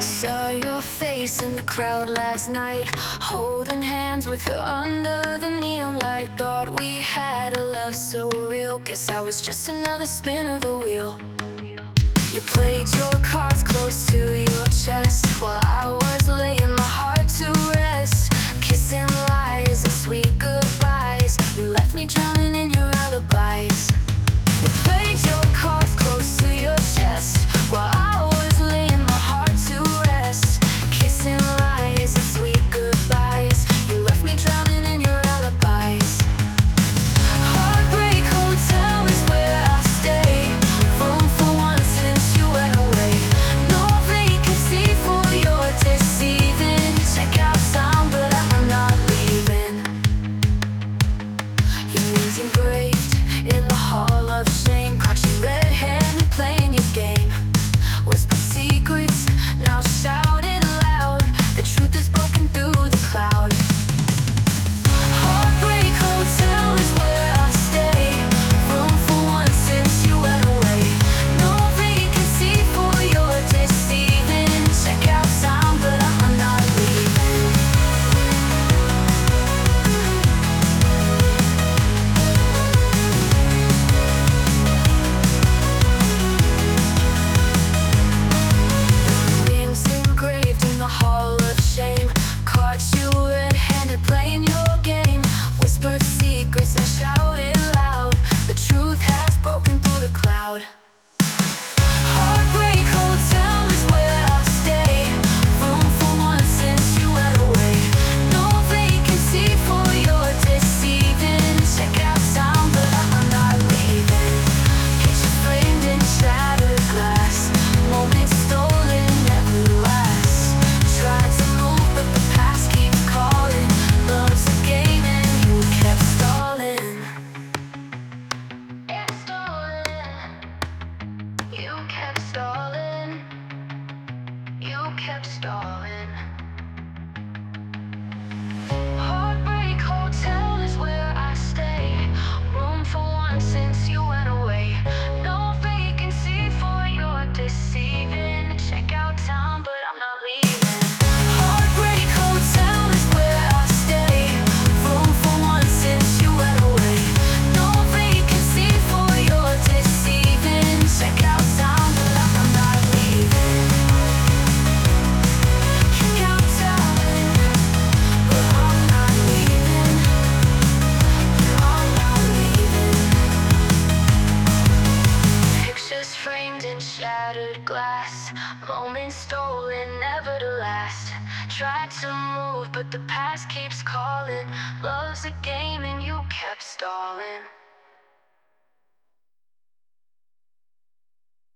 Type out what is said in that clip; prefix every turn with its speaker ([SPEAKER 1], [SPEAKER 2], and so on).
[SPEAKER 1] Saw your face in the crowd last night, holding hands with her under the neon light. Thought we had a love so real, guess I was just another spin of the wheel. You played your cards close to your chest, while I was laying my heart to rest. Kissing lies and sweet goodbyes, you left me drowning in your alibis. You played your cards close to your chest, while I was laying my heart to rest. Kissing lies and sweet goodbyes, you left me drowning in your alibis. Heartbreak Hotel is where I stay, room for one since you went away. No vacancy for your deceiving. Check out sound, but I'm not leaving. Your name's engraved in the hall of shame. Caught you red-handed playing your game. Whispered secrets, now shout it loud. The truth is broken through the cloud. Heartbreak Hotel is where I stay, room for one since you went away. No vacancy for your deceiving. Check out sound, but I'm not leaving. Names engraved in the hall of shame. Caught you red-handed playing your game. Whispered secrets and shouted loud. The truth has broken through the cloud. Heartbreak Hotel is where I stay, room for one since you went away. No vacancy for your deceiving. Check out sound, but I'm not leaving. Picture framed in shattered glass, moments stolen, never last. Tried to move, but the past keeps calling. Love's a game and you kept stalling. It's stolen. You kept stalling. You kept stalling. Heartbreak Hotel is where I stay, room for one since you went away. No vacancy for your deceiving. Check out town, but I'm not leaving. Heartbreak Hotel is where I stay, room for one since you went away. No vacancy for your deceiving. Check out town, but I'm not leaving. Check out town, but I'm not leaving. I'm not leaving. Pictures framed in shattered glass, moments stolen, never to last. Tried to move, but the past keeps calling. Love's a game and you kept stalling.